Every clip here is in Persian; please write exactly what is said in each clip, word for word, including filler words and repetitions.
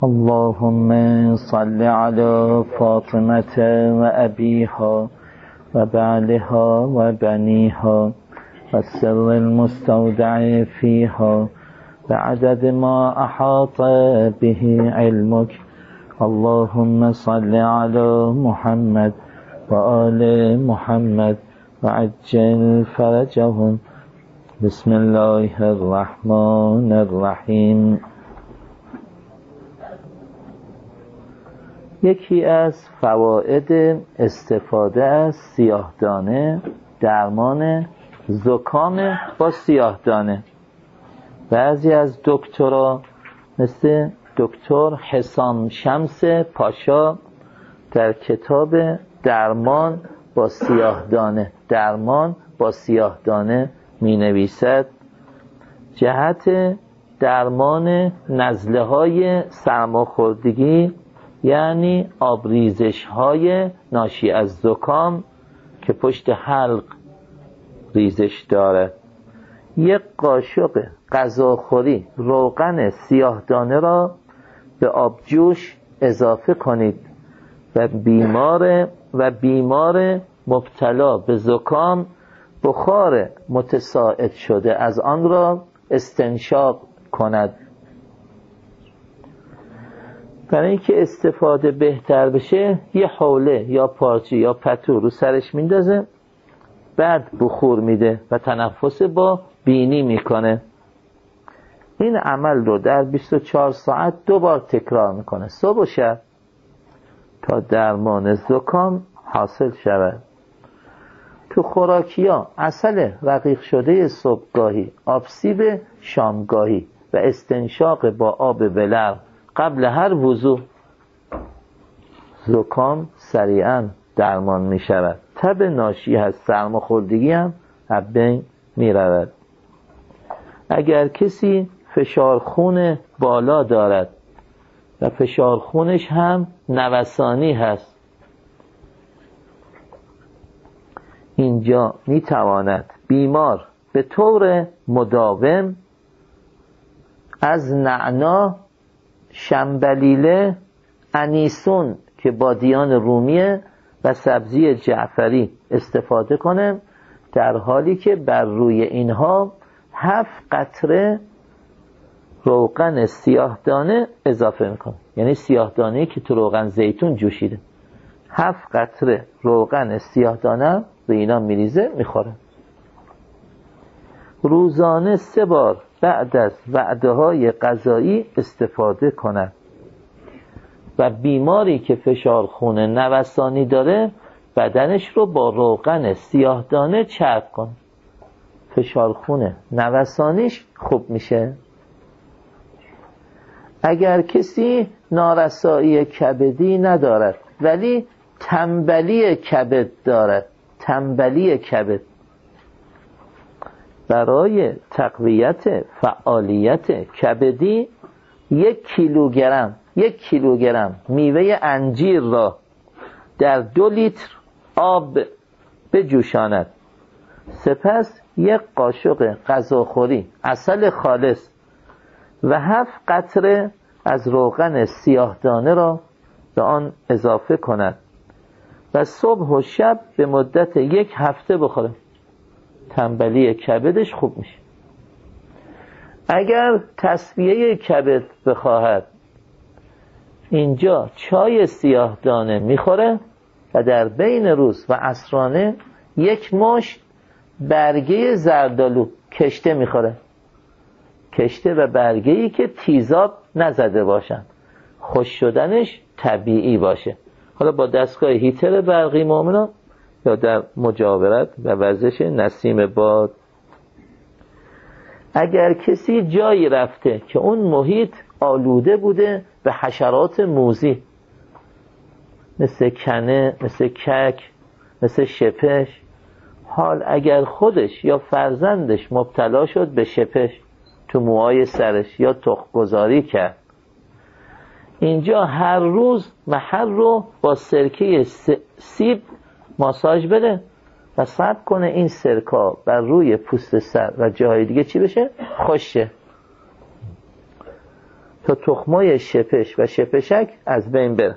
اللهم صل على فاطمة وأبيها وبعلها وبنيها والسر المستودع فيها بعدد ما أحاط به علمك. اللهم صل على محمد وآل محمد وعجل فرجهم. بسم الله الرحمن الرحیم. یکی از فواید استفاده از سیاهدانه درمان زکام با سیاهدانه. بعضی از دکترها مثل دکتر حسام شمس پاشا در کتاب درمان با سیاهدانه درمان با سیاهدانه می نویسد جهت درمان نزله های سرماخوردگی، یعنی آبریزش های ناشی از زکام که پشت حلق ریزش دارد، یک قاشق غذاخوری روغن سیاهدانه را به آبجوش اضافه کنید و بیمار و بیمار مبتلا به زکام بخار متصاعد شده از آن را استنشاق کند. برای اینکه استفاده بهتر بشه یه حوله یا پارچه یا پتو رو سرش میندازه، بعد بخور میده و تنفس با بینی میکنه. این عمل رو در بیست و چهار ساعت دو بار تکرار میکنه، صبح و شب، تا درمان زکام حاصل شود. تو خوراکیا عسل رقیق شده صبحگاهی، آبسیب شامگاهی و استنشاق با آب ولرم قبل هر وضو زکام سریعا درمان می شود. تب ناشی از سرماخوردگی هم از بین می رود. اگر کسی فشار خون بالا دارد و فشار خونش هم نوسانی هست، اینجا می تواند بیمار به طور مداوم از نعنا، شنبلیله، انیسون که بادیان رومیه و سبزی جعفری استفاده کنه، در حالی که بر روی اینها هفت قطره روغن سیاهدانه اضافه میکنه. یعنی سیاهدانه‌ای که تو روغن زیتون جوشیده، هفت قطره روغن سیاهدانه به اینا میریزه میخوره. روزانه سه بار بعد از وعده های غذایی استفاده کند. و بیماری که فشار خون نوسانی داره بدنش رو با روغن سیاهدانه چرب کن، فشار خون نوسانیش خوب میشه. اگر کسی نارسایی کبدی ندارد ولی تنبلی کبد دارد، تنبلی کبد، برای تقویت فعالیت کبدی یک کیلوگرم یک کیلوگرم میوه انجیر را در دو لیتر آب بجوشاند. سپس یک قاشق غذاخوری عسل خالص و هفت قطره از روغن سیاهدانه را به آن اضافه کند و صبح و شب به مدت یک هفته بخوره. تنبلی کبدش خوب میشه. اگر تصفیه کبد بخواهد، اینجا چای سیاهدانه میخوره و در بین روز و عصرانه یک مشت برگه زردالو کشته میخوره. کشته و برگه‌ای که تیزاب نزده باشن، خوش شدنش طبیعی باشه. حالا با دستگاه هیتر برقی مومنان یا در مجاورت و وزش نسیم باد. اگر کسی جایی رفته که اون محیط آلوده بوده به حشرات موذی، مثل کنه، مثل کک، مثل شپش، حال اگر خودش یا فرزندش مبتلا شد به شپش تو موهای سرش یا تخم‌گذاری کرد، اینجا هر روز محل رو با سرکه سیب ماساژ بده و صبر کنه این سرکا بر روی پوست سر و جاهای دیگه چی بشه؟ خوشه. تا تخمای شپش و شپشک از بین بره.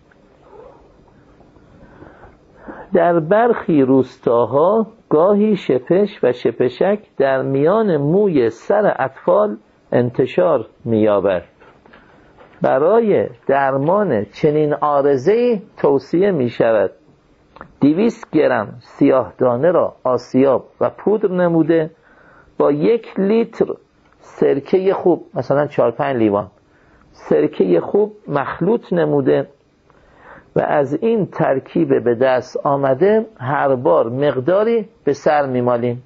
در برخی روستاها گاهی شپش و شپشک در میان موی سر اطفال انتشار می‌یابد. برای درمان چنین عارضه‌ای توصیه می‌شود دویست گرم سیاه دانه را آسیاب و پودر نموده با یک لیتر سرکه خوب، مثلا چهار پنج لیوان سرکه خوب مخلوط نموده و از این ترکیب به دست آمده هر بار مقداری به سر میمالیم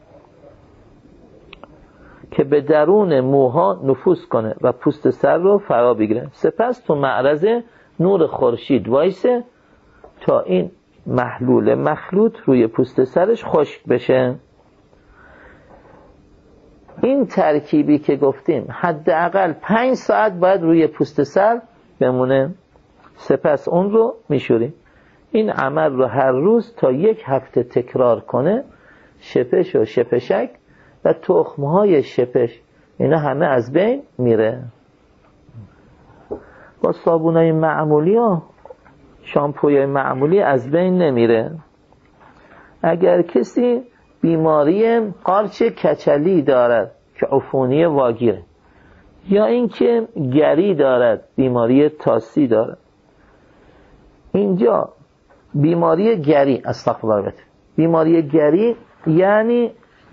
که به درون موها نفوذ کنه و پوست سر رو فرا بگیره. سپس تو معرض نور خورشید وایسه تا این محلول مخلوط روی پوست سرش خشک بشه. این ترکیبی که گفتیم حداقل پنج ساعت باید روی پوست سر بمونه، سپس اون رو میشوریم. این عمل رو هر روز تا یک هفته تکرار کنه، شپش و شپشک و تخمهای شپش اینا همه از بین میره. با صابونای معمولی ها شامپوی معمولی از بین نمیره. اگر کسی بیماری قارچ کچلی دارد که عفونی واگیره، یا اینکه گری دارد، بیماری تاسی دارد، اینجا بیماری گری استغفرالله بیماری گری یعنی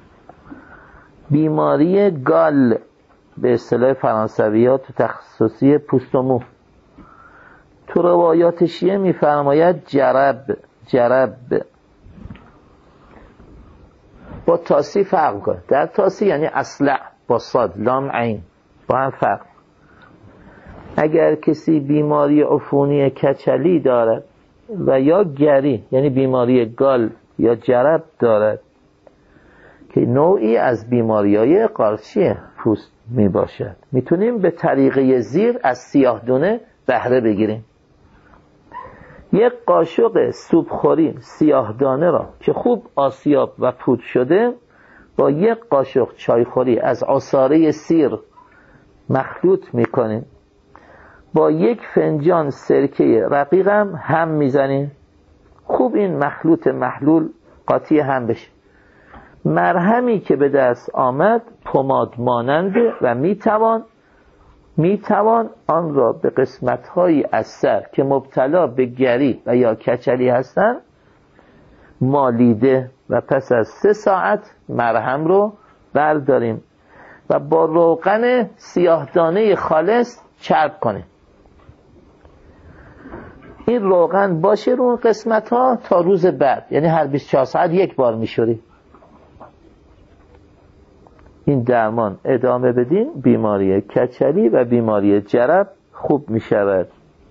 بیماری گال به اصطلاح فرانسوی‌ها تو تخصصی پوست و مو. تو روایات شیعه می‌فرماید جرب جرب با تاسی فرق کنه. در تاسی یعنی اصلع با صاد لام عین با هم فرق. اگر کسی بیماری عفونی کچلی دارد و یا گری یعنی بیماری گال یا جرب دارد که نوعی از بیماری‌های قارچی پوست می باشد، میتونیم به طریقه زیر از سیاه دونه بهره بگیریم. یک قاشق سوپخوری سیاه دانه را که خوب آسیاب و پودر شده با یک قاشق چایخوری از عصاره سیر مخلوط میکنیم. با یک فنجان سرکه رقیقم هم میزنیم. خوب این مخلوط محلول قاطی هم بشه. مرهمی که به دست آمد پماد ماننده و میتوان میتوان آن را به قسمت‌هایی از سر که مبتلا به گری و یا کچلی هستند مالیده و پس از سه ساعت مرهم رو برداریم و با روغن سیاهدانه خالص چرب کنیم. این روغن باشه رو اون قسمت‌ها تا روز بعد، یعنی هر بیست و چهار ساعت یک بار میشوری. این درمان ادامه بدین، بیماری کچلی و بیماری جرب خوب می شود.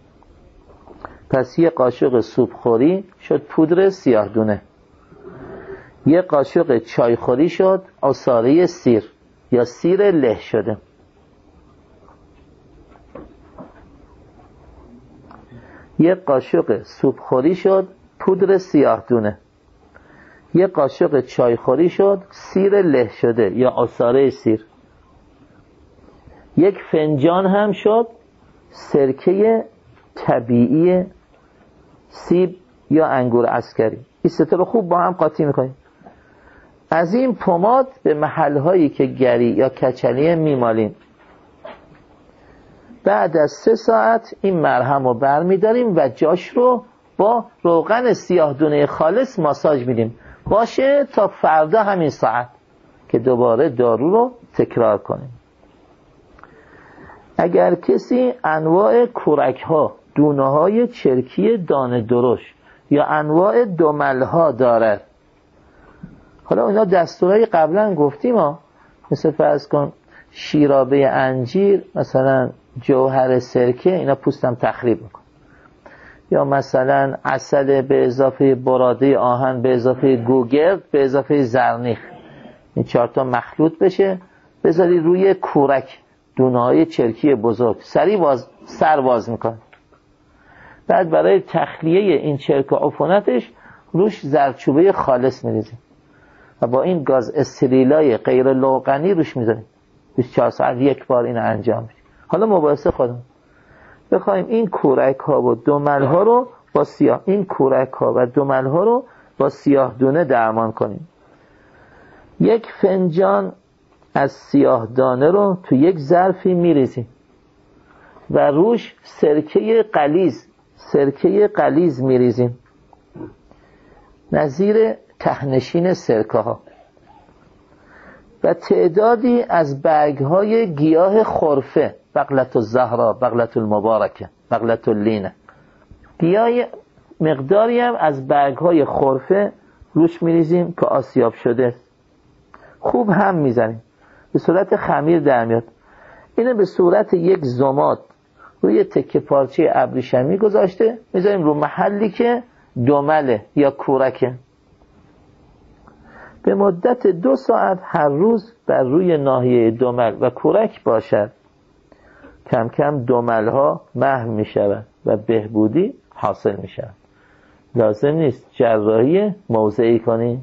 پس یک قاشق سوپخوری شد پودر سیاه دونه، یک قاشق چایخوری شد عصاره سیر یا سیر له شده، یک قاشق سوپخوری شد پودر سیاه دونه، یک قاشق چایخوری شد سیر له شده یا عصاره سیر، یک فنجان هم شد سرکه طبیعی سیب یا انگور عسکری. این سه تا رو خوب با هم قاطی میکنیم. از این پماد به محلهایی که گری یا کچلی میمالیم. بعد از سه ساعت این مرهم رو بر میداریم و جاش رو با روغن سیاه دونه خالص ماساژ میدیم. باشه تا فردا همین ساعت که دوباره دارو رو تکرار کنیم. اگر کسی انواع کورک ها، دونه های چرکی دانه درشت یا انواع دمل ها دارد، حالا اینا دستورای قبلا گفتیم ها، مثل فرض کن شیرابه انجیر، مثلا جوهر سرکه، اینا پوستم تخریب میکن، یا مثلا عسل به اضافه براده آهن به اضافه گوگرد به اضافه زرنیخ، این چهار تا مخلوط بشه بذاری روی کورک دونه‌های چرکی بزرگ، سری باز سر باز میکنه. بعد برای تخلیه این چرک و عفونتش روش زردچوبه خالص میریزیم و با این گاز استریلای غیر لوغنی روش میذاریم. بیست و چهار ساعت یک بار این انجام میشه. حالا مباحثه خودم بخوایم این کورک ها و دمل ها رو با سیاه این کورک ها و دمل ها رو با سیاه دانه درمان کنیم. یک فنجان از سیاه دانه رو تو یک ظرفی میریزیم و روش سرکه غلیظ سرکه غلیظ میریزیم نظیر تهنشین سرکه ها و تعدادی از برگ های گیاه خرفه، بقلت الزهرا، بقلت المبارکه، بقلت اللینه، گیاه مقداری هم از برگ های خرفه روش میریزیم که آسیاب شده، خوب هم میزنیم به صورت خمیر در میاد. اینه به صورت یک زماد روی تکه پارچه ابریشمی گذاشته میذاریم رو محلی که دمله یا کورکه. به مدت دو ساعت هر روز بر روی ناحیه دمل و کورک باشد. کم کم دمل ها محو می شود و بهبودی حاصل می شود. لازم نیست جراحی موضعی کنی.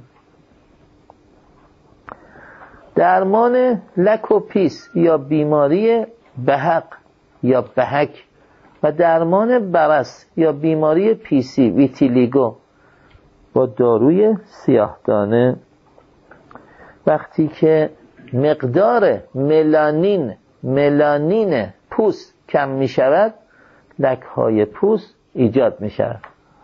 درمان لک و پیس یا بیماری بهق یا بهک و درمان برس یا بیماری پیسی ویتیلیگو با داروی سیاهدانه. وقتی که مقدار ملانین ملانین پوست کم می شود لک های پوست ایجاد می شود.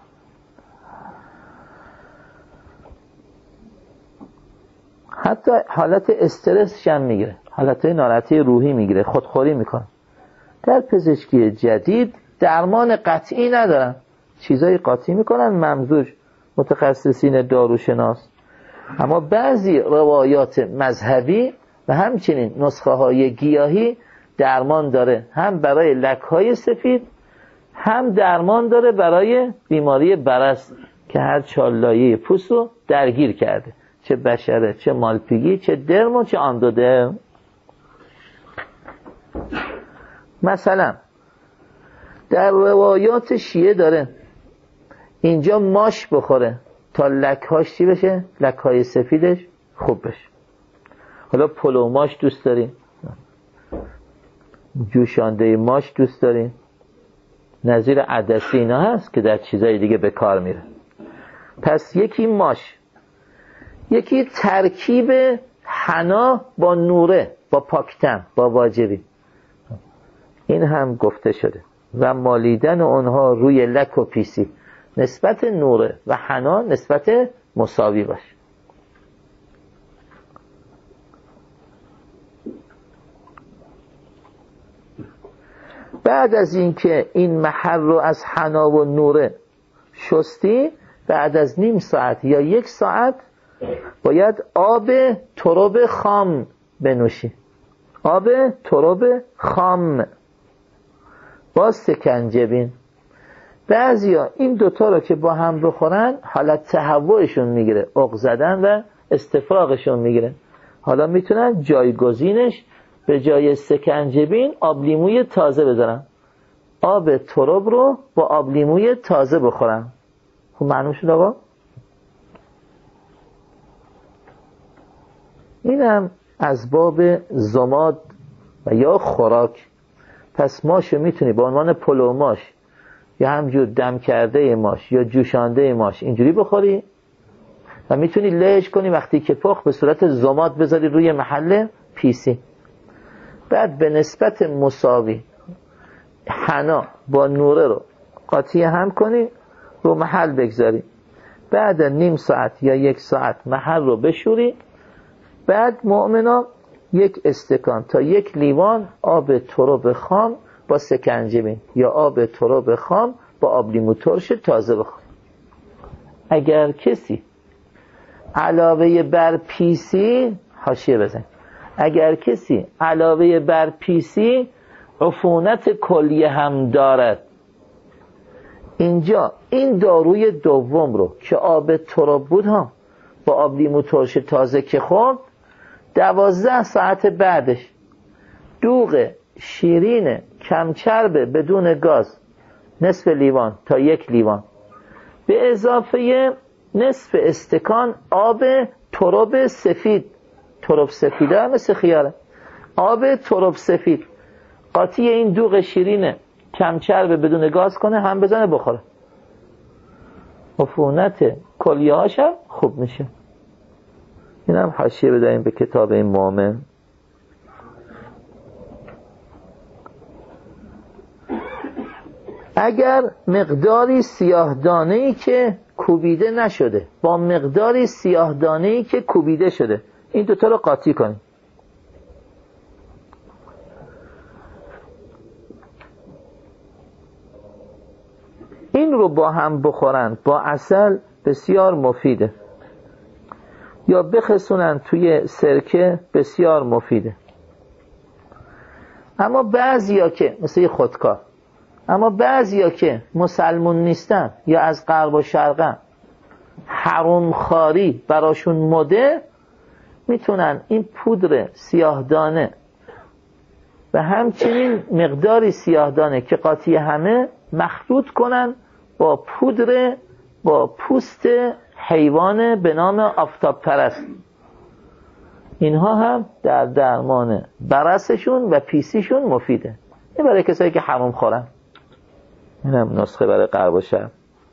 حتی حالت استرس هم میگیره، حالت ناراحتی روحی میگیره، خودخوری میکنه. در پزشکی جدید درمان قطعی ندارن، چیزای قاطی میکنن ممزوج متخصصین داروشناس. اما بعضی روایات مذهبی و همچنین نسخه های گیاهی درمان داره، هم برای لک های سفید هم درمان داره برای بیماری برس که هر چاللایه پوست رو درگیر کرده، چه بشره، چه مالپیگی، چه درم و چه اندودرم. مثلا در روایات شیعه داره اینجا ماش بخوره تا لکهاش چی بشه؟ لکهای سفیدش خوب بشه. حالا پلو ماش دوست داریم، جوشانده ماش دوست داریم، نظیر عدسی اینا هست که در چیزای دیگه به کار میره. پس یکی ماش، یکی ترکیب حنا با نوره، با پاکتن، با واجبی، این هم گفته شده و مالیدن اونها روی لک و پیسی نسبت نوره و حنا نسبت مساوی باشه. بعد از اینکه این محل رو از حنا و نوره شستی، بعد از نیم ساعت یا یک ساعت باید آب تراب خام بنوشی، آب تراب خام با سکنجبین. بعضیا این دوتا رو که با هم بخورن حالت تهوعشون میگیره، عق زدن و استفراغشون میگیره. حالا میتونن جایگزینش به جای سکنجبین آب لیموی تازه بذارن، آب تراب رو با آب لیموی تازه بخورن. خب معلوم شد آقا؟ اینم از باب زماد و یا خوراک. پس ماشو میتونی به عنوان پلو ماش یا همجور دم کرده ماش یا جوشانده ماش اینجوری بخوری و میتونی لهش کنی وقتی که پخت به صورت زماد بذاری روی محل پیسی. بعد به نسبت مساوی حنا با نوره رو قاطی هم کنی رو محل بگذاری. بعد نیم ساعت یا یک ساعت محل رو بشوری. بعد مؤمنا یک استکان تا یک لیوان آب تراب خام با سکنجبین یا آب تراب خام با آب لیمو ترش تازه بخور. اگر کسی علاوه بر پیسی حاشیه بزن، اگر کسی علاوه بر پیسی عفونت کلیه هم دارد، اینجا این داروی دوم رو که آب تراب بود ها با آب لیمو ترش تازه که خورد، دوازده ساعت بعدش دوغ شیرین کمچرب بدون گاز نصف لیوان تا یک لیوان به اضافه نصف استکان آب تراب سفید، تراب سفیده مثل خیاره، آب تراب سفید قاطی این دوغ شیرینه کم چرب بدون گاز کنه، هم بزنه بخوره، عفونت کلیه‌هاش هم خوب میشه. این هم حاشیه بدهیم به کتاب این مؤمن. اگر مقداری سیاه دانه‌ای که کوبیده نشده با مقداری سیاه دانه‌ای که کوبیده شده، این دوتا رو قاطی کنیم. این رو با هم بخورن با عسل بسیار مفیده، یا بخسونن توی سرکه بسیار مفیده. اما بعضیا که مثل خودکار، اما بعضیا که مسلمون نیستن یا از غرب و شرقن، حرام خاری براشون مده، میتونن این پودر سیاهدانه و همچنین مقداری سیاهدانه که قاطی همه مخلوط کنن با پودر با پوست حیوان به نام آفتاب پرست. اینها هم در درمان برسشون و پیسیشون مفیده. این برای کسایی که حرام خورن. این هم نسخه برای غرب و شرق.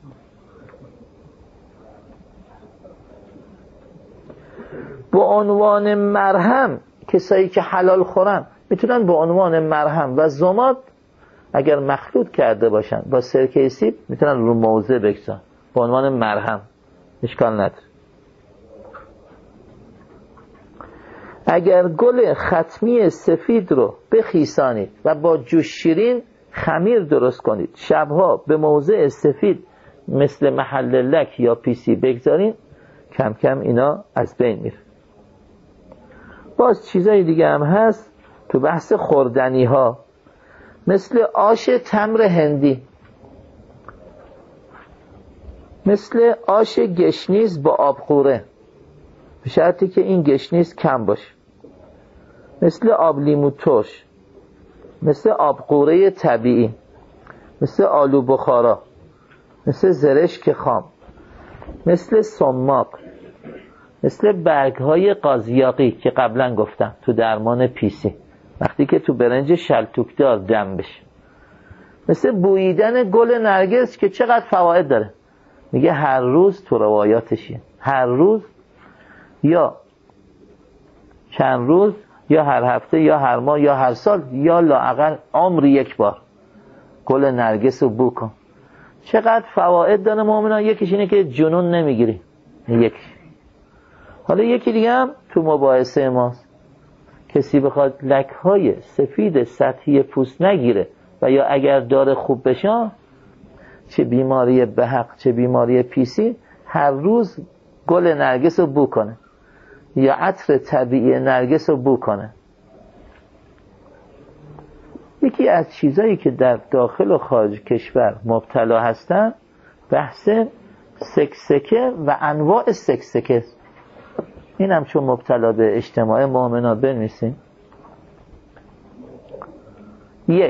با عنوان مرهم کسایی که حلال خورن میتونن با عنوان مرهم و ضماد اگر مخلوط کرده باشن با سرکه سیب میتونن رو موضع بکشن با عنوان مرهم، اشکال نداره. اگر گل ختمی سفید رو بخیسانید و با جوش شیرین خمیر درست کنید، شبها به موضع سفید مثل محل لک یا پیسی بگذارین، کم کم اینا از بین میره. باز چیزای دیگه هم هست تو بحث خوردنی ها، مثل آش تمر هندی، مثل آش گشنیز با آبقوره، به شرطی که این گشنیز کم باشه، مثل آب لیمو ترش، مثل آبقوره طبیعی، مثل آلو بخارا، مثل زرشک خام، مثل سماق، مثل برگ‌های قازیاقی که قبلا گفتم تو درمان پیسی وقتی که تو برنج شلتوکدار دم بشه، مثل بوییدن گل نرگس که چقدر فواید داره. میگه هر روز تو روایاتشه، هر روز یا چند روز یا هر هفته یا هر ماه یا هر سال یا لااقل عمر یک بار گل نرگس رو بو کن. چقدر فواید داره مؤمنان. یکیش اینه که جنون نمیگیری، یکی. حالا یکی دیگه هم تو مباحثه ماست، کسی بخواد لک‌های سفید سطحی پوست نگیره و یا اگر داره خوب بشه، چه بیماری بهق چه بیماری پیسی، هر روز گل نرگس رو بو کنه یا عطر طبیعی نرگس رو بو کنه. یکی از چیزایی که در داخل و خارج کشور مبتلا هستن بحث سکسکه و انواع سکسکه. این هم چون مبتلا به اجتماع مؤمنا بنویسیم. یک،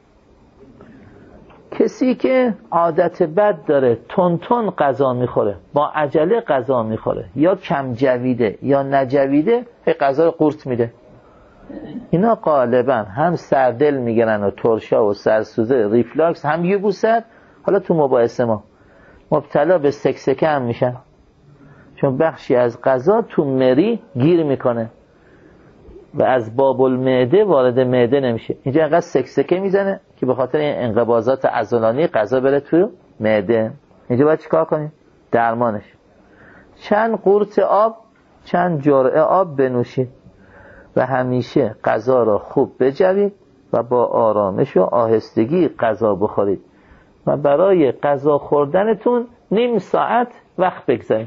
کسی که عادت بد داره تون تون غذا میخوره، با عجله غذا میخوره، یا کم جویده یا نجویده، به غذا قورت میده، اینا غالبا هم سردل میگیرن و ترشا و سرسوزه ریفلاکس هم یبوست. حالا تو مباحثه ما مبتلا به سکسکه هم میشن، چون بخشی از غذا تو مری گیر میکنه و از باب المعده وارد معده نمیشه. اینجا انقدر سکسکه میزنه که به خاطر این انقباضات عضلانی غذا بره تو معده. اینجا باید چیکار کنیم؟ درمانش چند قورت آب، چند جرعه آب بنوشید و همیشه غذا را خوب بجوید و با آرامش و آهستگی غذا بخورید و برای غذا خوردنتون نیم ساعت وقت بگذارید.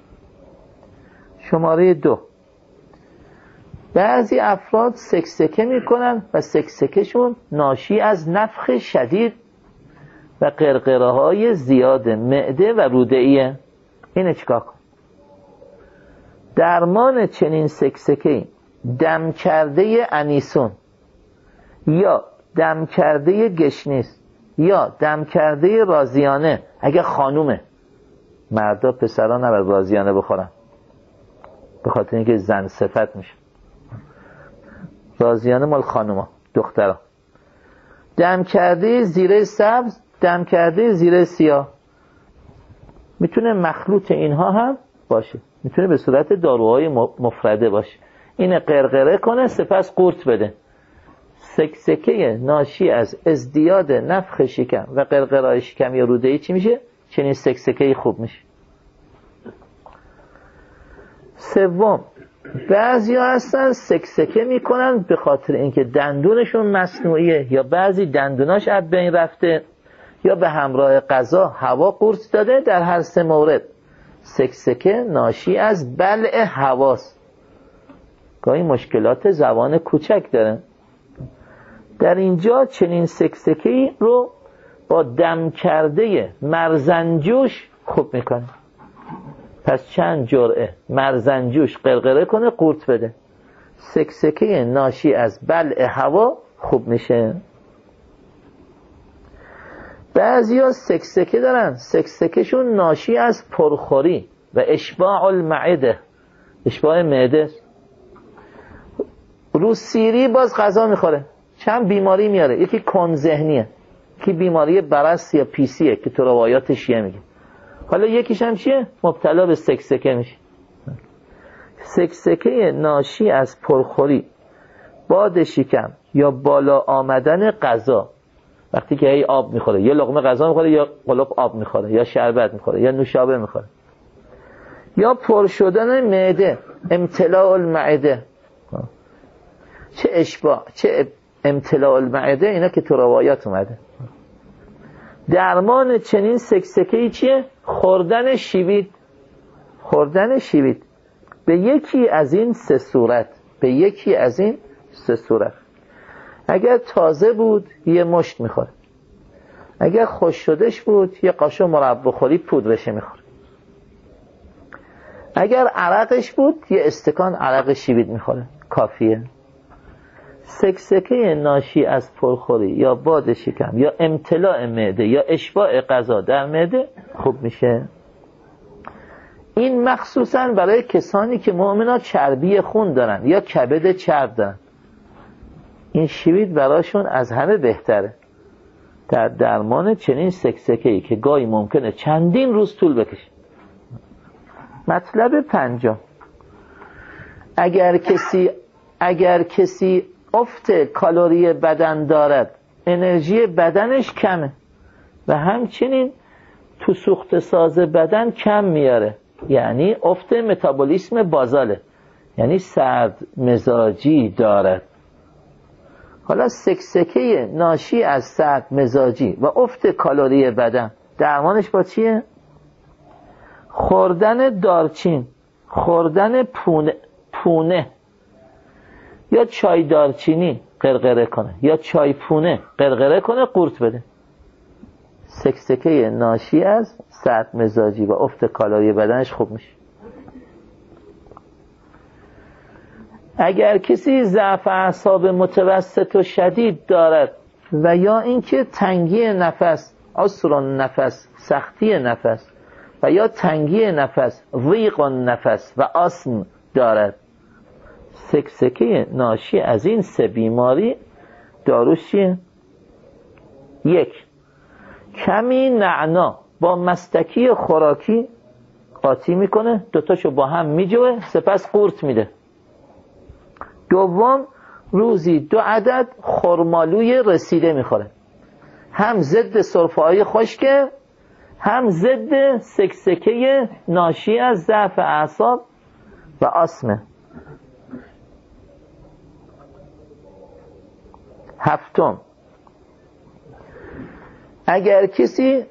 شماره دو، بعضی افراد سکسکه میکنن و سکسکهشون ناشی از نفخ شدید و قرقره های زیاد معده و روده ایه. اینه چیکار کن؟ درمان چنین سکسکه‌ای دم کرده انیسون یا دم کرده گشنیز یا دم کرده رازیانه. اگه خانومه، مردا پسرا نباید رازیانه بخورن به خاطر اینکه زن صفت میشه. رازیانه مال خانوما، دخترا. دم کرده زیره سبز، دم کرده زیره سیاه. میتونه مخلوط اینها هم باشه، میتونه به صورت داروهای مفرده باشه. این قرقره کنه سپس قورت بده. سکسکه ناشی از ازدیاد نفخ شکم و قرقرای شکم یا روده‌ای چی میشه؟ چنین سکسکه‌ای خوب میشه. سوم، بعضی ها هستن سکسکه میکنن به خاطر اینکه دندونشون مصنوعیه یا بعضی دندوناش از بین رفته یا به همراه غذا هوا قورت داده. در هر سه مورد سکسکه ناشی از بلع هواست. گاهی مشکلات زبان کوچک داره. در اینجا چنین سکسکه‌ای رو با دم کرده مرزنجوش خوب میکنه. پس چند جرعه مرزنجوش قرقره کنه قورت بده. سکسکه ناشی از بلع هوا خوب میشه. بعضیا سکسکه دارن، سکسکهشون ناشی از پرخوری و اشباع المعده، اشباع معده. رو سیری باز غذا میخوره، چند بیماری میاره. یکی کند ذهنیه، یکی بیماری برس یا پیسیه که تو روایات شیعه میگه. حالا یکیش هم چیه؟ مبتلا به سکسکه میشه. سکسکه ناشی از پرخوری، باد شکم یا بالا آمدن غذا. وقتی که هی آب میخوره، یا لقمه غذا میخوره یا قلوب آب میخوره یا شربت میخوره یا نوشابه میخوره، یا پر شدن معده، امتلاء المعده. چه اشباع، چه امتلاء المعده، اینا که تو روایات اومده. درمان چنین سکسکه‌ای چیه؟ خوردن شیوید. خوردن شیوید به یکی از این سه صورت، به یکی از این سه صورت. اگر تازه بود یه مشت میخوره، اگر خوش شدش بود یه قاشق مربا خوری پودرش میخوره، اگر عرقش بود یه استکان عرق شیوید میخوره، کافیه. سکسکه ناشی از پرخوری یا باد شکم یا امتلاع معده یا اشباع غذا در معده خوب میشه. این مخصوصا برای کسانی که مؤمنات چربی خون دارن یا کبد چرب دارن. این شیوید براشون از همه بهتره در درمان چنین سکسکه‌ای که گاهی ممکنه چندین روز طول بکشه. مطلب پنجم، اگر کسی اگر کسی افت کالری بدن دارد، انرژی بدنش کمه و همچنین تو سوخت ساز بدن کم میاره، یعنی افت متابولیسم بازاله، یعنی سرد مزاجی دارد. حالا سکسکه ناشی از سرد مزاجی و افت کالری بدن درمانش با چیه؟ خوردن دارچین، خوردن پونه, پونه یا چای دارچینی قرقره کنه یا چای پونه قرقره کنه قورت بده. سکسکه ناشی از سرد مزاجی و افت کالری بدنش خوب میشه. اگر کسی ضعف اعصاب متوسط و شدید دارد و یا اینکه تنگی نفس، عسر نفس، سختی نفس و یا تنگی نفس، ضیق نفس و آسم دارد، سکسکه ناشی از این سه بیماری داروش چیه؟ یک، کمی نعنا با مستکی خوراکی قاطی میکنه، دوتاشو با هم میجوه سپس قورت میده. دوم، روزی دو عدد خرمالوی رسیده میخوره، هم ضد سرفه‌های خشکه هم ضد سکسکه ناشی از ضعف اعصاب و آسمه. هفتم، اگر کسی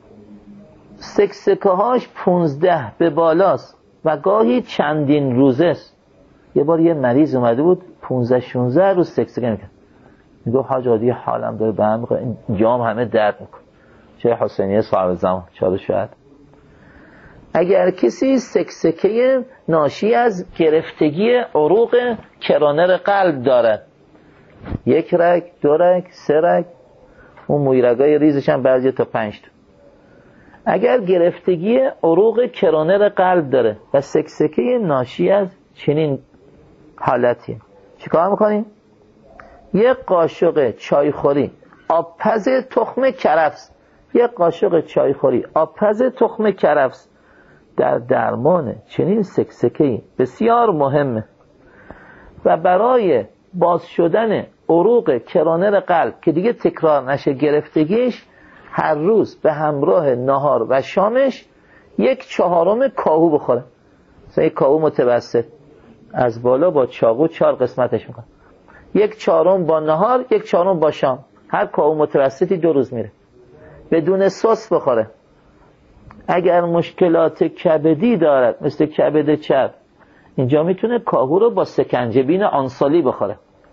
سکسکه هاش پونزده به بالاست و گاهی چندین روزه است. یه بار یه مریض اومده بود پونزده شونزده روز سکسکه میکرد، میگو حاج عادی حالم داره به هم میخواه، این جام همه درد میکن. چه حسینیه صاحب زمان چاره شاید. اگر کسی سکسکه ناشی از گرفتگی عروق کرانر قلب دارد، یک رگ، دو رگ، سه رگ، اون مویرگای ریزش هم بعضی تا پنج تا. اگر گرفتگی عروق کرانر قلب داره و سکسکه ناشی از چنین حالتی، چیکار میکنیم؟ یک قاشق چایخوری آبپز تخم کرفس، یک قاشق چایخوری آبپز تخم کرفس در درمان چنین سکسکه‌ای بسیار مهمه و برای باز شدن عروق کرانر قلب که دیگه تکرار نشه گرفتگیش، هر روز به همراه نهار و شامش یک چهارم کاهو بخوره. مثلا یک کاهو متوسط از بالا با چاقو چهار قسمتش میکنه، یک چهارم با نهار، یک چهارم با شام. هر کاهو متوسطی دو روز میره، بدون سس بخوره. اگر مشکلات کبدی دارد مثل کبد چرب، اینجا میتونه کاهو رو با سکنجبین آنسالی بخوره.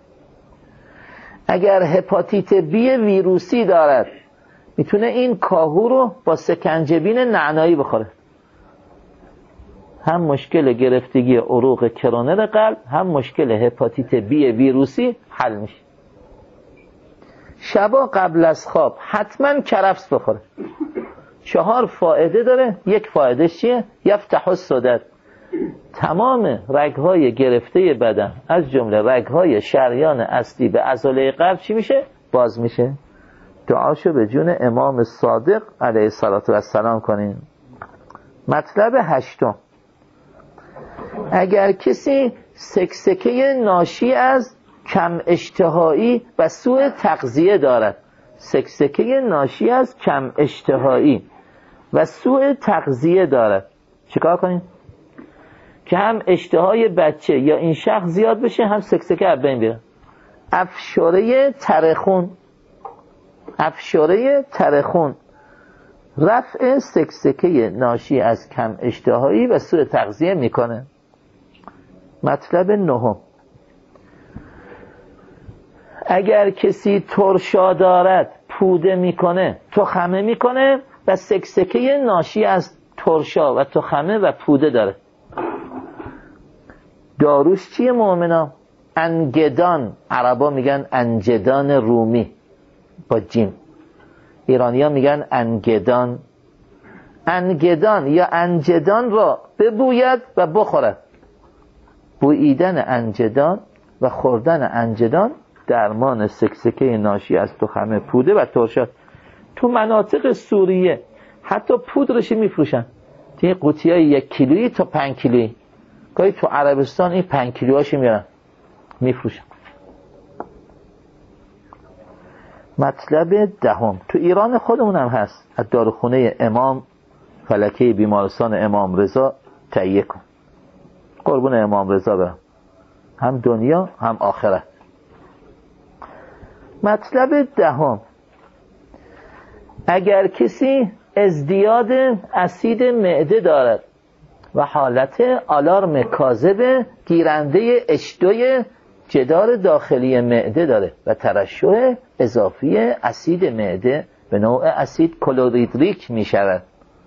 اگر هپاتیت بی ویروسی دارد، میتونه این کاهو رو با سکنجبین نعنایی بخوره. هم مشکل گرفتگی عروق کرانر قلب، هم مشکل هپاتیت بی ویروسی حل میشه. شبا قبل از خواب حتما کرفس بخوره. چهار فایده داره. یک فایدهش چیه؟ یفتح الصدر، تمام رگ‌های گرفته بدن از جمله رگ‌های شریان اصلی به عضله قلب چی میشه؟ باز میشه. دعاشو به جون امام صادق علیه الصلاة و السلام کنین. مطلب هشتم، اگر کسی سکسکه ناشی از کم اشتهایی و سوء تغذیه دارد، سکسکه ناشی از کم اشتهایی و سوء تغذیه دارد، چیکار کنیم؟ که هم اشتهای بچه یا این شخص زیاد بشه، هم سکسکه از بین بره. افشاره ترخون، افشاره ترخون رفع سکسکه ناشی از کم اشتهایی و سوء تغذیه میکنه. مطلب نهم، اگر کسی ترشا دارد، پوده میکنه، تخمه میکنه و سکسکه ناشی از ترشا و تخمه و پوده داره، داروش چیه مؤمنا؟ انگدان، عربا میگن انجدان رومی با جیم، ایرانی ها میگن انگدان. انگدان یا انجدان را ببوید و بخورد. بوییدن انجدان و خوردن انجدان درمان سکسکه ناشی از تخمه، پوده و ترشا. تو مناطق سوریه حتی پودرشی میفروشن، توی قوطی های یک کیلویی تا پنج کیلویی. گاهی تو عربستان این پنج کیلوهاشی میارن میفروشن. مطلب دهم، تو ایران خودمون هم هست، از داروخونه امام فلکه بیمارستان امام رضا تهیه کن. قربون امام رضا برم، هم دنیا هم آخرت. مطلب دهم، اگر کسی ازدیاد اسید معده دارد و حالت آلارم کاذب گیرنده اشتوی جدار داخلی معده داره و ترشح اضافی اسید معده به نوع اسید کلوریدریک می شود،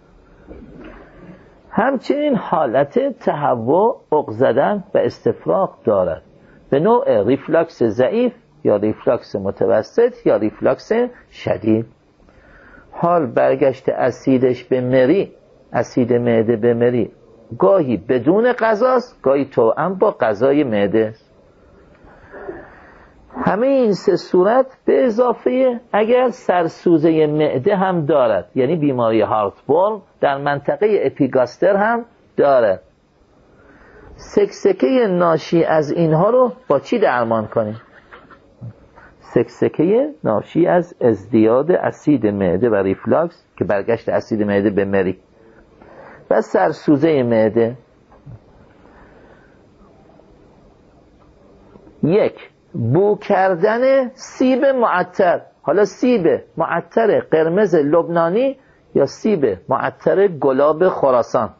همچنین حالت تهوع، عق زدن و استفراغ دارد به نوع ریفلاکس ضعیف یا ریفلاکس متوسط یا ریفلاکس شدید. حال برگشت اسیدش به مری، اسید معده به مری، گاهی بدون غذاست، گاهی توأم با غذای معده. همه این سه صورت به اضافه اگر سرسوزه معده هم دارد، یعنی بیماری هارتبورن در منطقه اپیگاستر هم دارد. سکسکه ناشی از اینها رو با چی درمان کنیم؟ سکسکه ناشی از ازدیاد اسید معده و ریفلاکس که برگشت اسید معده به مری و سرسوزه معده. یک، بو کردن سیب معطر، حالا سیب معطر قرمز لبنانی یا سیب معطر گلاب خراسان،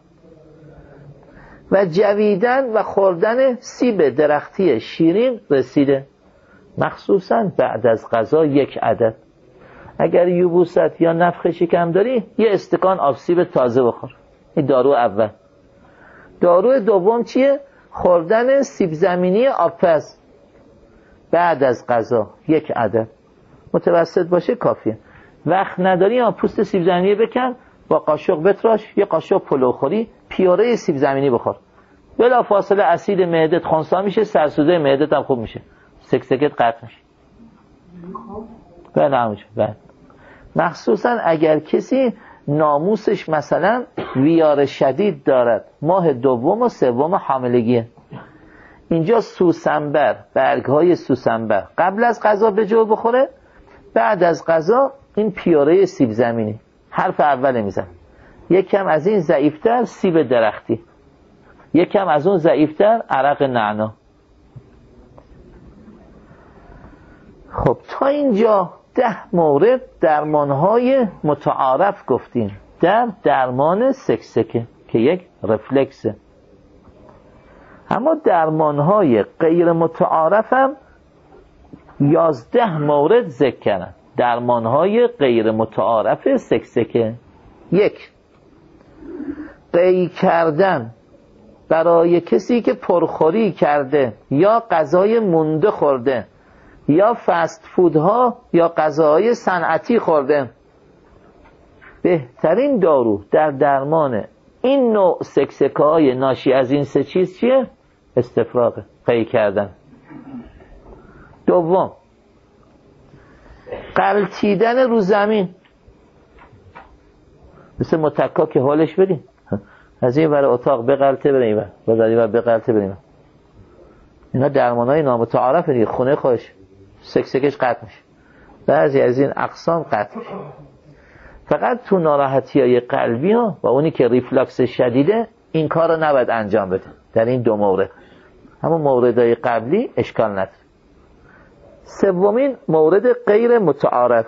و جویدن و خوردن سیب درختی شیرین رسیده، مخصوصا بعد از غذا یک عدد. اگر یبوست یا نفخ شکم داری، یه استکان آب سیب تازه بخور. این دارو اول. دارو دوم چیه؟ خوردن سیب زمینی آبپز بعد از غذا یک عدد، متوسط باشه کافیه. وقت نداری یا پوست سیب زمینی بکن، با قاشق بتراش، یه قاشق پلوخوری پیاره سیب زمینی بخور، بلا فاصله اسید معدت خنثی میشه، سرسوزه معدت هم خوب میشه، سکسکت قطع میشه. بله همونجا. بله مخصوصا اگر کسی ناموسش مثلا ویار شدید دارد، ماه دوم و سوم حاملگیه، اینجا سوسنبر، برگهای سوسنبر قبل از غذا به جو بخوره، بعد از غذا این پیوره سیب زمینی حرف اول میزن، یک کم از این ضعیفتر سیب درختی، یک کم از اون ضعیفتر عرق نعنا. خب تا اینجا ده مورد درمانهای متعارف گفتیم در درمان سکسکه که یک رفلکسه. اما درمانهای غیر متعارف هم یازده مورد ذکر کردن. درمانهای غیر متعارف سکسکه: یک، قی کردن برای کسی که پرخوری کرده یا غذای مونده خورده یا فست فودها یا غذاهای صنعتی خورده. بهترین دارو در درمان این نوع سکسکه های ناشی از این سه چیز چیه؟ استفراغ، قی کردن. دوم، غلتیدن رو زمین، مثل متکا که حالش بدیم از این ور اتاق بغلطه بریم باز از این ور بغلطه بریم. اینا درمانهای نامتعارف دیگه. خونه خودش سکسکش قطع میشه، بعضی از این اقسام قطع میشه. فقط تو ناراحتی های قلبی ها و اونی که ریفلاکس شدیده این کار رو نباید انجام بده در این دو مورد. همون موردهای قبلی اشکال نداره. سومین مورد غیر متعارف،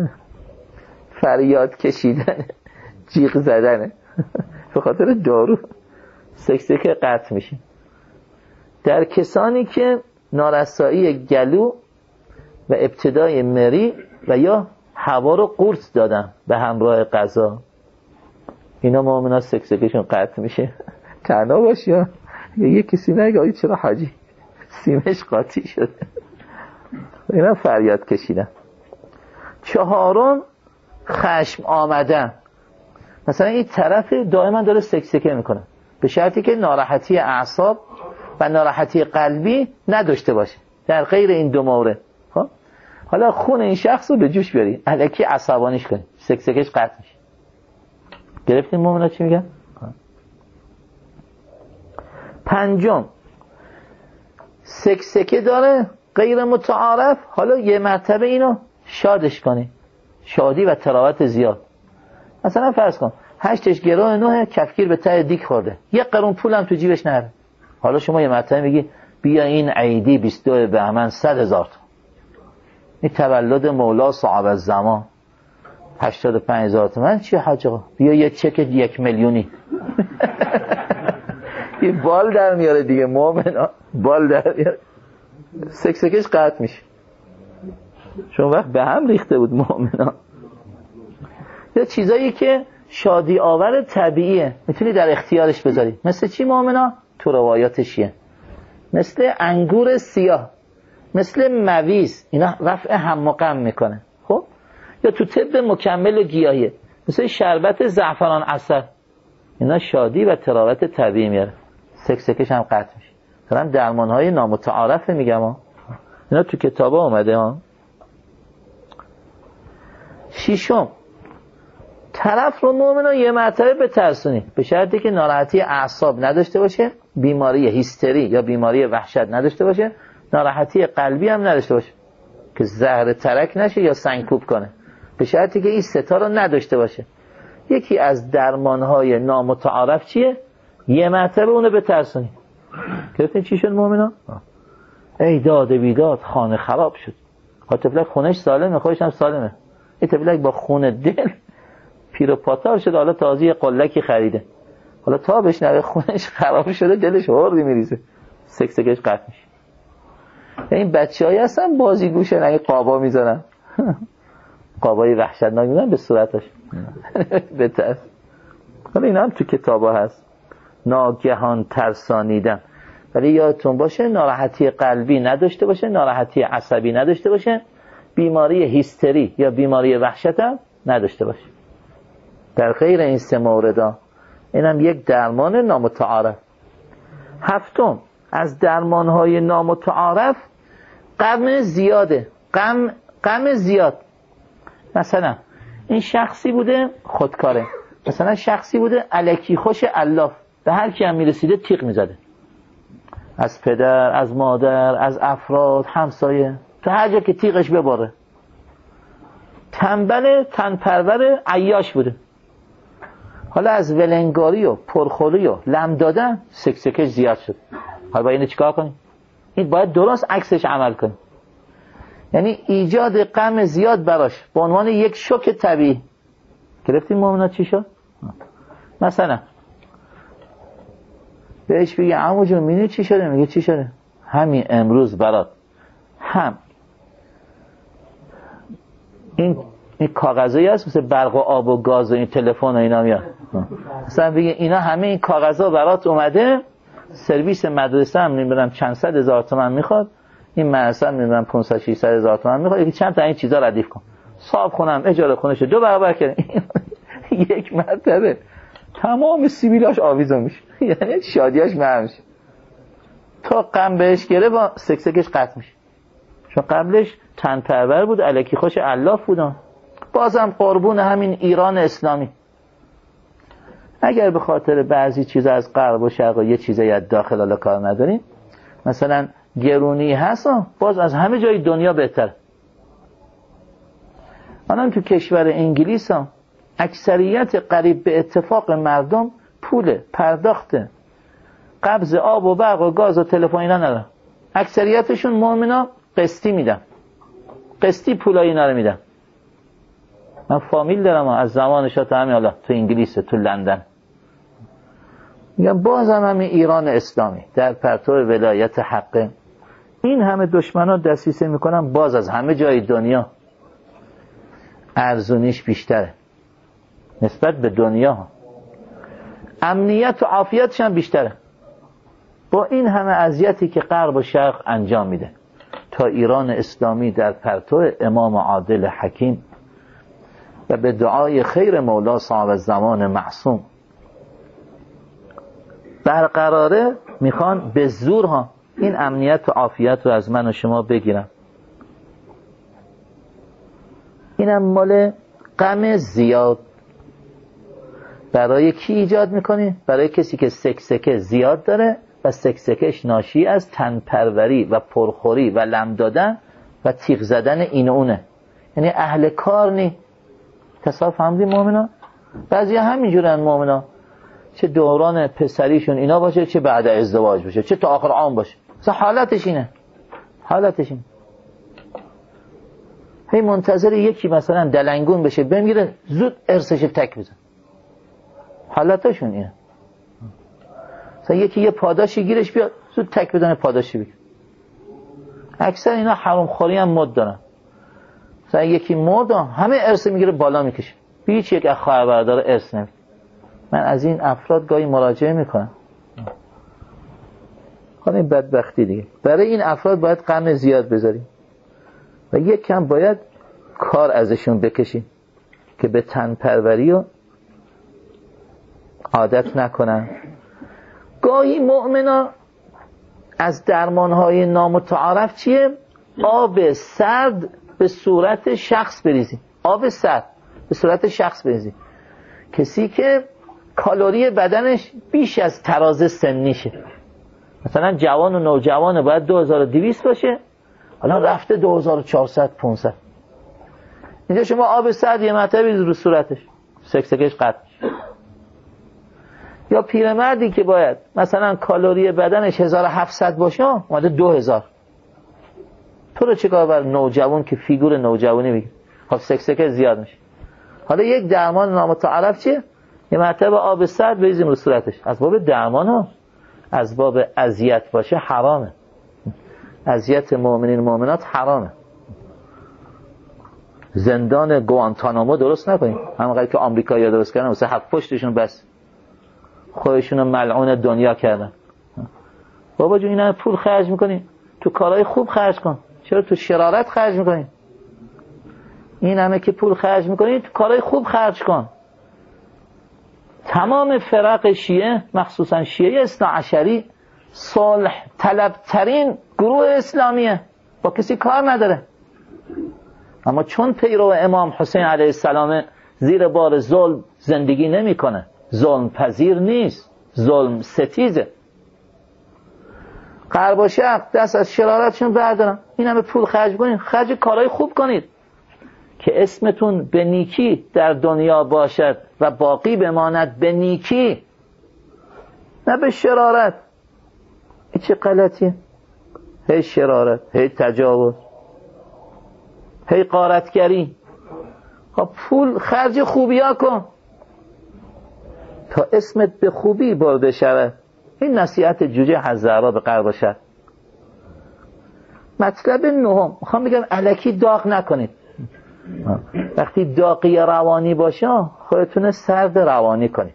فریاد کشیدن، جیغ زدن به خاطر دارو سکسکه قطع میشه. در کسانی که نارسایی گلو و ابتدای مری و یا هوا رو قورت دادن به همراه غذا، اینا مؤمنا سکسکشون قطع میشه. تنها باشی یا یه کسی نگه آیی چرا حاجی سیمش قاطی شده، اینا فریاد کشیدن. چهارم، خشم آمدن. مثلا این طرف دائما داره سکسکه میکنه، به شرطی که ناراحتی اعصاب و ناراحتی قلبی نداشته باشه. در غیر این دو مورد خب حالا خون این شخص رو به جوش بیاری، الکی عصبانیش کنی، سکسکش قطع میشه. گرفتیم مومنا چی میگن؟ پنجم، سکسکه داره غیر متعارف، حالا یه مرتبه اینو شادش کنی، شادی و تراوت زیاد. مثلا فرض کن هشتش گروه نوه کفگیر به ته دیک خورده، یک قرون پولم تو جیبش نره. حالا شما یه مرتبه میگی بیا این عیدی بیست و دو بهمن صد هزار تومان، این تولد مولا صاحب الزمان هشتاد و پنج هزار تومان، چیه حاج آقا؟ بیا یه چک یک میلیونی. یه بال در میاره دیگه مومنا، بال در میاره، سکسکش قطع میشه. چون وقت به هم ریخته بود مومنا. یا چیزایی که شادی آور طبیعیه میتونی در اختیارش بذاری. مثل چی مومنا؟ تو روایات شیعه مثل انگور سیاه، مثل مویز، اینا رفع هم و غم میکنه. خب یا تو طب مکمل گیاهیه مثل شربت زعفران عسل، اینا شادی و تراوت طبیعی میاره، سکسکش هم قطع میشه. مثلا درمانهای نامتعارف میگم ها، اینا تو کتابا اومده ها. ششم، طرف رو مومنا یه مرتبه بترسونی، به شرطی که ناراحتی اعصاب نداشته باشه، بیماری هیستری یا بیماری وحشت نداشته باشه، ناراحتی قلبی هم نداشته باشه که زهر ترک نشه یا سنگکوب کنه، به شرطی که این ستا رو نداشته باشه. یکی از درمانهای نامتعارف چیه؟ یه مرتبه اونو بترسونی. گرفتین چی شد مومنا؟ ای داد بیداد خانه خراب شد. ها تفلک خونش سالمه، خودش هم سالمه، این تفلک با خون دل پیر و پاتار شده، حالا تازه یه قلکی خریده، حالا تا بشنوه خونش خراب شده دلش هردی میریزه، سکسکش قطع میشه. این بچه‌ای هستن بازی گوشه نگه قابا میزنن، قابای وحشتناک میزنن به صورتش بترس. حالا این هم تو کتابا هست، ناگهان ترسانیدن. ولی یادتون باشه ناراحتی قلبی نداشته باشه، ناراحتی عصبی نداشته باشه، بیماری هیستری یا بیماری وحشت هم نداشته باشه. در غیر این سه مورد اینم یک درمان نامتعارف. هفتم از درمانهای نامتعارف غم زیاده. غم غم زیاد مثلا این شخصی بوده خودکاره، مثلا شخصی بوده الکی خوش الاف، به هر کی هم میرسیده تیغ میزده، از پدر، از مادر، از افراد، همسایه، تا هر جا که تیغش بباره. تنبل تنپرور عیاش بوده. حالا از ولنگاری و پرخوری و لم دادن سکسکش زیاد شد. حالا با اینو چیکار کنیم؟ این باید درست عکسش عمل کنیم. یعنی ایجاد غم زیاد براش به عنوان یک شوک طبیعی. گرفتیم مومنات چی شد؟ مثلا بهش بگی عمو جون می‌بینی چی شده؟ میگه چی شده؟ همین امروز برات هم این این کاغذایی هست مثل برق و آب و گاز و این تلفن و اینا میاد. مثلا بگه اینا همه این کاغذا برات اومده، سرویس مدرسه هم نمیدونم چند صد هزار تومان میخواد، این مدرسه هم نمیدونم پانصد ششصد هزار تومان میخواد، یکی چند تا این چیزا ردیف کن. صاحب خونم اجاره خونش دو برابر کنه. یک مرتبه تمام سیبیلاش آویزون میشه. یعنی شادیاش محو میشه. تا غم بهش گره با سکسکش قطع میشه. چون قبلش تن پرور بود، الکی خوش الاف بودن. بازم قربون همین ایران اسلامی. اگر به خاطر بعضی چیزا از غرب و شرق و یه چیزایی از داخل حالا کار نداریم، مثلا گرونی هست، باز از همه جای دنیا بهتر. الان تو کشور انگلیس ها اکثریت قریب به اتفاق مردم پول پرداخت قبض آب و برق و گاز و تلفن اینا ندارن. اکثریتشون مؤمنا قسطی میدن، قسطی پولای اینا رو میدن. من فامیل دارم از زمان شاه تا همین حالا تو انگلیس، تو لندن. میگم بازم همین ایران اسلامی در پرتو ولایت حقه، این همه دشمنا دسیسه میکنن، باز از همه جای دنیا ارزونیش بیشتره نسبت به دنیا. امنیت و عافیتش هم بیشتره. با این همه اذیتی که غرب و شرق انجام میده تا ایران اسلامی در پرتو امام عادل حکیم و به دعای خیر مولا صاحب الزمان معصوم برقراره، میخوان به زور ها این امنیت و عافیت رو از من و شما بگیرن. اینم مال غم زیاد. برای کی ایجاد میکنی؟ برای کسی که سکسکه زیاد داره و سکسکش ناشی از تنپروری و پرخوری و لم دادن و تیغ زدن این و اونه. یعنی اهل کار نی. تصاف فهمدی مومنا؟ بعضی همینجورن مومنا، چه دوران پسریشون اینا باشه، چه بعد ازدواج باشه، چه تا آخر عام باشه، مثلا حالتش اینه، حالتش اینه. هی منتظر یکی مثلا دلنگون بشه بمیره زود ارثش تک بزن. حالتشون اینه. مثلا یکی یه پاداشی گیرش بیاد زود تک بدن پاداشی بگیر. اکثر اینا حرام خوری هم مد دارن. مثلا یکی مرد همه ارث میگیره بالا میکشه، هیچ یک اخ خواهر برادر ارث نمیده. من از این افراد گاهی مراجعه میکنم. حالا این بدبختی دیگه. برای این افراد باید غم زیاد بذاریم و یک کم باید کار ازشون بکشیم که به تن پروری و عادت نکنن. گاهی مؤمنا از درمانهای نامتعارف چیه؟ آب سرد به صورت شخص بریزی. آب سرد به صورت شخص بریزی. کسی که کالری بدنش بیش از تراز سنیشه، مثلا جوان و نوجوان باید دو هزار و دویست باشه، حالا رفته دو هزار و چهارصد پانصد. اینجا شما آب سرد یه مرتبه بریز رو صورتش، سکسکش قطع میشه. یا پیرمردی که باید مثلا کالری بدنش هزار و هفتصد باشه اومده دو هزار. تو رو چیکار بر نوجوان که فیگور نوجوانی بگیر؟ خب سکسکش زیاد میشه. حالا یک درمان نامتعارف چیه؟ یه مرتبه آب سرد بریزیم رو صورتش. از باب درمان ها، از باب اذیت باشه حرامه. اذیت مؤمنین مؤمنات حرامه. زندان گوانتانامو درست نکنیم، همونقدر که آمریکایی‌ها درست کردن واسه هفت پشتشون بس خودشونو ملعون دنیا کردن. بابا جون اینا پول خرج میکنی تو کارهای خوب خرج کن، چرا تو شرارت خرج میکنی؟ این همه که پول خرج میکنی تو کارهای خوب خرج کن. تمام فرق شیعه، مخصوصا شیعه اثنا عشری، صلح طلب ترین گروه اسلامیه، با کسی کار نداره. اما چون پیرو امام حسین علیه السلام زیر بار ظلم زندگی نمیکنه، ظلم پذیر نیست، ظلم ستیزه. غرب و شرق دست از شرارتشون بردارن، این همه پول خرج کنید، خرج کارهای خوب کنید که اسمتون به نیکی در دنیا باشد و باقی بماند به نیکی، نه به شرارت. این چه غلطیه؟ هی شرارت، هی تجاوز، هی غارتگری. خب پول خرج خوبی ها کن تا اسمت به خوبی برده شود. این نصیحت جوجه حزهرا به غرب و شرق. مطلب نهم، میخوام بگم الکی داغ نکنید. وقتی داغی روانی باشه خودتون سرد روانی کنید.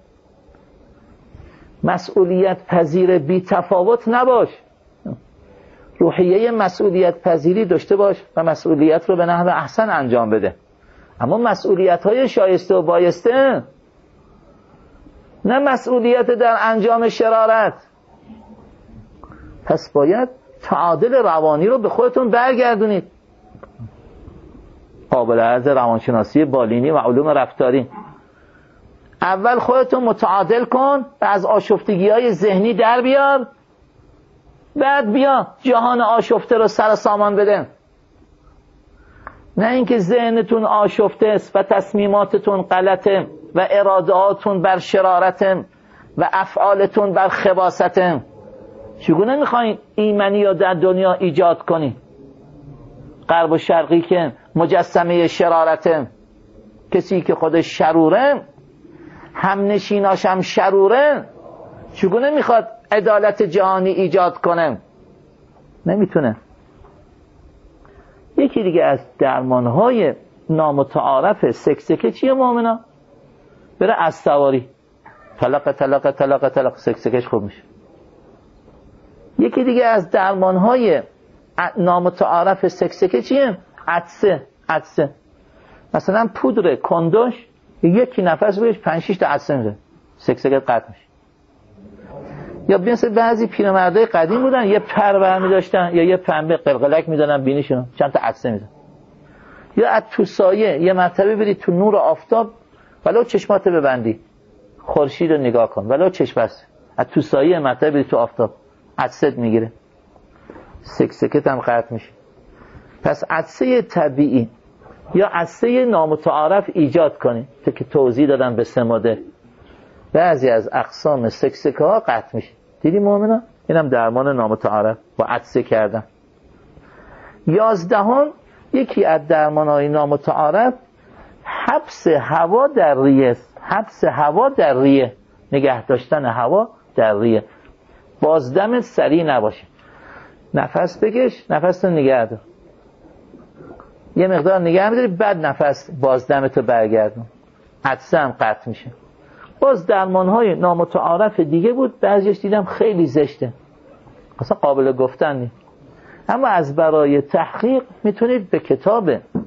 مسئولیت پذیر بی تفاوت نباش، روحیه مسئولیت پذیری داشته باش و مسئولیت رو به نحو احسن انجام بده، اما مسئولیت های شایسته و بایسته، نه مسئولیت در انجام شرارت. پس باید تعادل روانی رو به خودتون برگردونید. قابل عرض روانشناسی بالینی و علوم رفتاری. اول خودتون متعادل کن و از آشفتگی های ذهنی در بیار، بعد بیا جهان آشفته رو سر سامان بده. نه اینکه ذهنتون آشفته است و تصمیماتتون غلطه و ارادهاتون بر شرارته و افعالتون بر خباثته. چگونه میخواین ایمنی رو در دنیا ایجاد کنی؟ غرب و شرقی که مجسمه شرارته، کسی که خودش شروره، هم نشیناش هم شروره، چگونه میخواد عدالت جهانی ایجاد کنه؟ نمیتونه. یکی دیگه از درمانهای نامتعارف سکسکه چیه مؤمنا؟ بره از سواری، طلاق طلاق طلاق طلاق، سکسکش خوب میشه. یکی دیگه از درمانهای نامتعارف سکسکه چیه؟ عطسه. عطسه مثلا پودر کندوش، یکی نفس بهش پنج شش تا عطسه میده، سکسکت قطع میشه. یا مثل بعضی پیرمردای قدیم بودن یه پر برمی داشتن یا یه پنبه قلقلک میدادن بینیشون، چند تا عطسه میدن. یا از تو سایه یه مرتبه برید تو نور آفتاب، ولو چشمات ببندی، خورشید رو نگاه کن، ولو چشم بسته، از تو سایه مرتبه برید تو آفتاب، عطست میگیره، سکسکت هم قطع میشه. پس عطسه طبیعی یا عطسه نامتعارف ایجاد کنی که توضیح دادم به سه مدل. بعضی از اقسام سکسکه ها قطع میشه. دیدی مؤمنا؟ اینم درمان نامتعارف با عطسه کردن. یازدهم، یکی از درمان های نامتعارف حبس هوا در ریه است. حبس هوا در ریه، نگه داشتن هوا در ریه. بازدم سریع نباشه، نفس بکش، نفس رو نگه دار، یه مقدار نگه میداری، بعد نفس بازدمتو برگردون، عطسه هم قطع میشه. باز درمانهای نامتعارف دیگه بود، بعضیش دیدم خیلی زشته، اصلا قابل گفتن نیست. اما از برای تحقیق میتونید به کتاب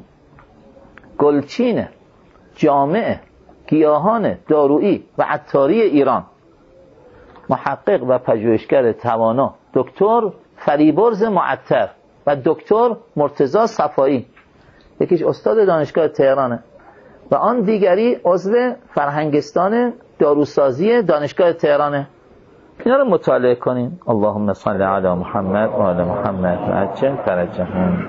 گلچین جامع گیاهان دارویی و عطاری ایران، محقق و پژوهشگر توانا دکتر فریبرز معطر و دکتر مرتضی صفایی، یکیش استاد دانشگاه تهرانه و آن دیگری عضو فرهنگستان داروسازی دانشگاه تهرانه، اینا رو مطالعه کنین. اللهم صل علی محمد و آل محمد و عجل فرجهم.